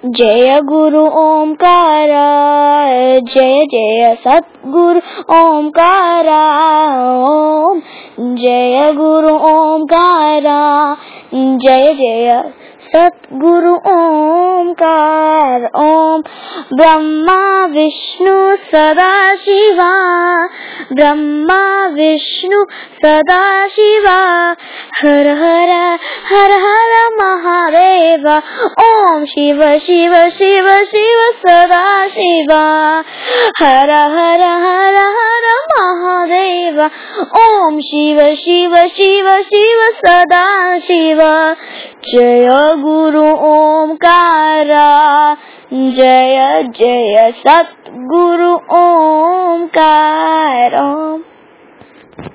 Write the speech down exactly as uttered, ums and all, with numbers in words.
जय गुरु ओंकारा, जय जय सद्गुरु ओंकारा। ओम जय गुरु ओंकारा, जय जय सद्गुरु ओंकार। ओम ब्रह्मा विष्णु सदा शिवा, ब्रह्मा विष्णु सदा शिवा। हर हर हर हर महादेव। ओम शिव शिव शिव शिव सदा शिवा। हर हर हर हर महादेव। ओम शिव शिव शिव शिव सदा शिवा। जय गुरु ओंकारा, जय जय सद्गुरु ओंकार। ओम